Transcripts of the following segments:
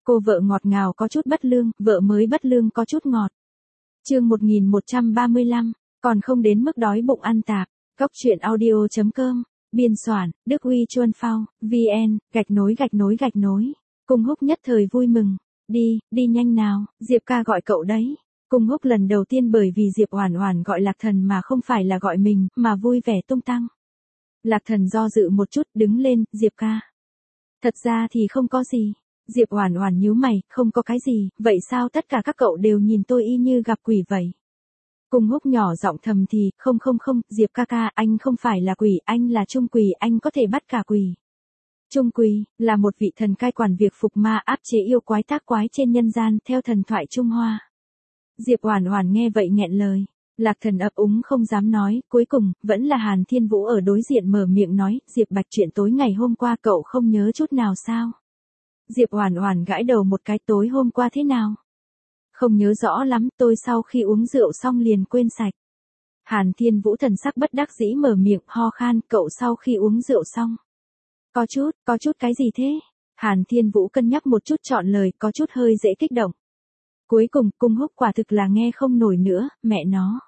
Cô vợ ngọt ngào có chút bất lương, vợ mới bất lương có chút ngọt. Chương 1135, còn không đến mức đói bụng ăn tạp. Góc truyện audio.com, biên soạn, Đức Huy Chuân Phao, VN, gạch nối. Cung Húc nhất thời vui mừng. Đi nhanh nào, Diệp ca gọi cậu đấy. Cung Húc lần đầu tiên bởi vì Diệp Oản Oản gọi Lạc Thần mà không phải là gọi mình, mà vui vẻ tung tăng. Lạc Thần do dự một chút, đứng lên, Diệp ca. Thật ra thì không có gì. Diệp Oản Oản nhíu mày, không có cái gì, vậy sao tất cả các cậu đều nhìn tôi y như gặp quỷ vậy? Cung Húc nhỏ giọng thầm thì, không, Diệp ca ca, anh không phải là quỷ, anh là Trung Quỷ, anh có thể bắt cả quỷ. Trung Quỷ, là một vị thần cai quản việc phục ma áp chế yêu quái tác quái trên nhân gian, theo thần thoại Trung Hoa. Diệp Oản Oản nghe vậy nghẹn lời. Lạc Thần ấp úng không dám nói, cuối cùng, vẫn là Hàn Thiên Vũ ở đối diện mở miệng nói, Diệp Bạch chuyện tối ngày hôm qua cậu không nhớ chút nào sao? Diệp Oản Oản gãi đầu một cái, tối hôm qua thế nào? Không nhớ rõ lắm, tôi sau khi uống rượu xong liền quên sạch. Hàn Thiên Vũ thần sắc bất đắc dĩ mở miệng, ho khan, cậu sau khi uống rượu xong. Có chút cái gì thế? Hàn Thiên Vũ cân nhắc một chút chọn lời, có chút hơi dễ kích động. Cuối cùng, Cung Húc quả thực là nghe không nổi nữa, mẹ nó.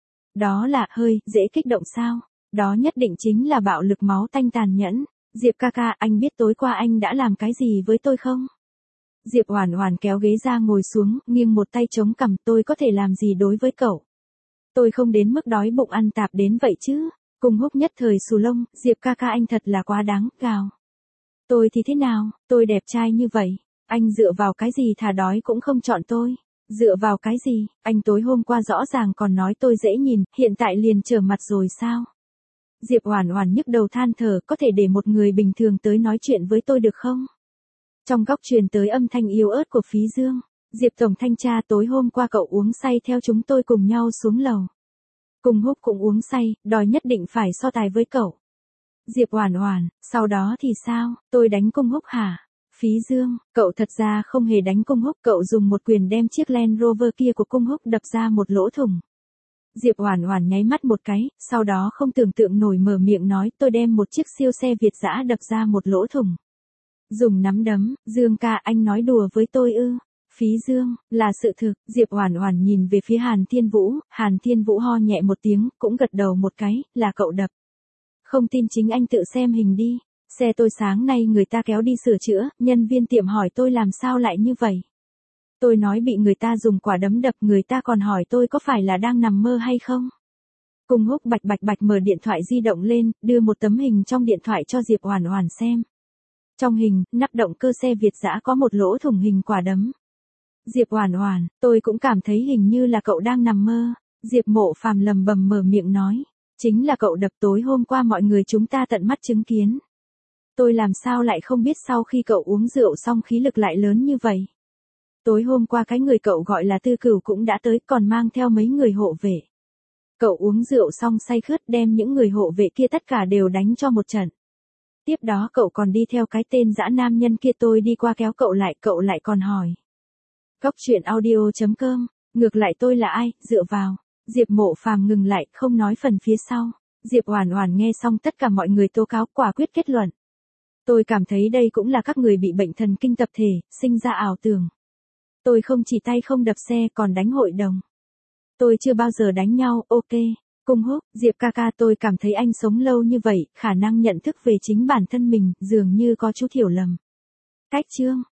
Đó là, hơi, dễ kích động sao? Đó nhất định chính là bạo lực máu tanh tàn nhẫn. Diệp ca ca, anh biết tối qua anh đã làm cái gì với tôi không? Diệp Oản Oản kéo ghế ra ngồi xuống, nghiêng một tay chống cằm, tôi có thể làm gì đối với cậu? Tôi không đến mức đói bụng ăn tạp đến vậy chứ. Cung Húc nhất thời xù lông, Diệp ca ca anh thật là quá đáng, gào. Tôi thì thế nào, tôi đẹp trai như vậy, anh dựa vào cái gì thà đói cũng không chọn tôi? Dựa vào cái gì, anh tối hôm qua rõ ràng còn nói tôi dễ nhìn, hiện tại liền trở mặt rồi sao? Diệp Oản Oản nhức đầu than thở, có thể để một người bình thường tới nói chuyện với tôi được không? Trong góc truyền tới âm thanh yếu ớt của Phí Dương. Diệp tổng thanh tra, tối hôm qua cậu uống say theo chúng tôi cùng nhau xuống lầu. Cung Húc cũng uống say, đòi nhất định phải so tài với cậu. Diệp Oản Oản, sau đó thì sao, tôi đánh Cung Húc hả? Phí Dương, cậu thật ra không hề đánh Cung Húc, cậu dùng một quyền đem chiếc Land Rover kia của Cung Húc đập ra một lỗ thủng. Diệp Oản Oản nháy mắt một cái, sau đó không tưởng tượng nổi mở miệng nói, tôi đem một chiếc siêu xe Việt dã đập ra một lỗ thủng. Dùng nắm đấm, Dương ca, anh nói đùa với tôi ư? Phí Dương, là sự thực. Diệp Oản Oản nhìn về phía Hàn Thiên Vũ ho nhẹ một tiếng, cũng gật đầu một cái, là cậu đập. Không tin chính anh tự xem hình đi. Xe tôi sáng nay người ta kéo đi sửa chữa, nhân viên tiệm hỏi tôi làm sao lại như vậy. Tôi nói bị người ta dùng quả đấm đập, người ta còn hỏi tôi có phải là đang nằm mơ hay không. Cung Húc bạch mở điện thoại di động lên, đưa một tấm hình trong điện thoại cho Diệp Oản Oản xem. Trong hình, nắp động cơ xe Việt dã có một lỗ thủng hình quả đấm. Diệp Oản Oản, tôi cũng cảm thấy hình như là cậu đang nằm mơ. Diệp Mộ Phàm lẩm bẩm mở miệng nói, chính là cậu đập, tối hôm qua mọi người chúng ta tận mắt chứng kiến. Tôi làm sao lại không biết sau khi cậu uống rượu xong khí lực lại lớn như vậy. Tối hôm qua cái người cậu gọi là Tư Cửu cũng đã tới, còn mang theo mấy người hộ vệ. Cậu uống rượu xong say khướt đem những người hộ vệ kia tất cả đều đánh cho một trận. Tiếp đó cậu còn đi theo cái tên dã nam nhân kia, tôi đi qua kéo cậu lại còn hỏi. Góc truyện audio.com, ngược lại tôi là ai, dựa vào. Diệp Mộ Phàm ngừng lại, không nói phần phía sau. Diệp Oản Oản nghe xong tất cả mọi người tố cáo, quả quyết kết luận. Tôi cảm thấy đây cũng là các người bị bệnh thần kinh tập thể, sinh ra ảo tưởng. Tôi không chỉ tay không đập xe còn đánh hội đồng. Tôi chưa bao giờ đánh nhau, ok. Cung Húc, Diệp ca ca, tôi cảm thấy anh sống lâu như vậy, khả năng nhận thức về chính bản thân mình, dường như có chút hiểu lầm. Cách chương.